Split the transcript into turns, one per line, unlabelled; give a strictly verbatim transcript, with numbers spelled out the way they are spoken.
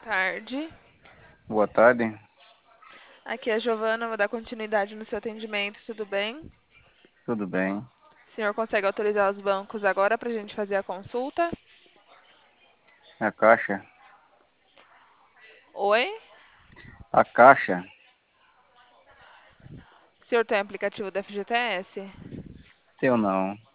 Tarde.
Boa tarde,
Aqui é a Giovana, vou dar continuidade no seu atendimento, tudo bem?
tudo bem?
O senhor consegue autorizar os bancos agora para a gente fazer a consulta?
A caixa?
Oi?
A caixa?
O senhor tem aplicativo da F G T S?
Teu não.